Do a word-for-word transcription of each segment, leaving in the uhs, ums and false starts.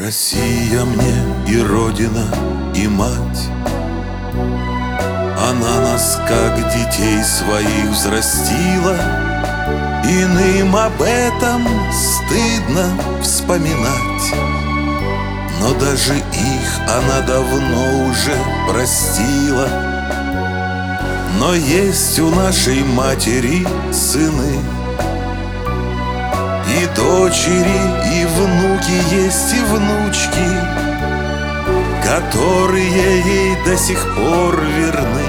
Россия мне и Родина, и мать. Она нас, как детей своих, взрастила. Иным об этом стыдно вспоминать, но даже их она давно уже простила. Но есть у нашей матери сыны, и дочери, и внуки есть, и внучки, которые ей до сих пор верны,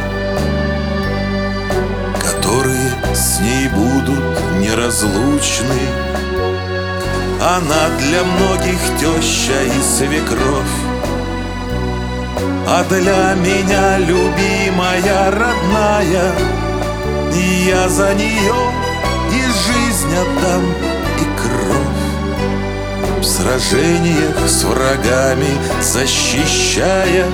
которые с ней будут неразлучны. Она для многих теща и свекровь, а для меня любимая, родная. И я за нее и жизнь отдам, и кровь, в сражениях с врагами защищая.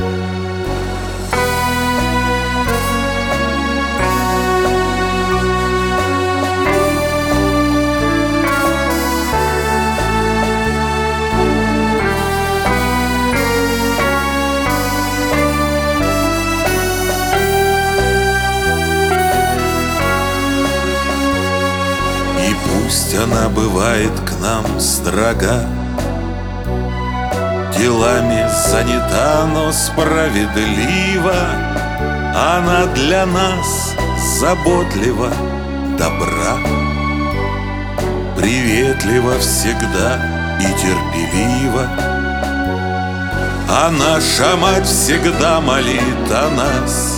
Пусть она бывает к нам строга, делами занята, но справедлива. Она для нас заботлива, добра, приветлива всегда и терпелива. А наша мать всегда молит о нас,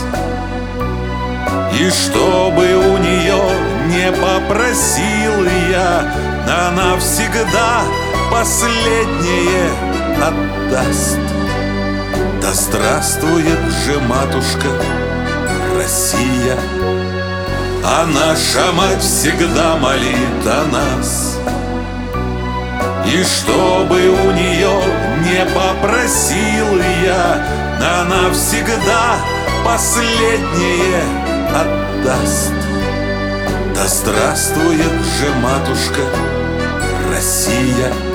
и чтобы у нее не попросил я, она всегда последнее отдаст. Да здравствует же матушка Россия! А наша мать всегда молит о нас, и чтобы у нее не попросил я, она всегда последнее отдаст. Да здравствует же матушка Россия!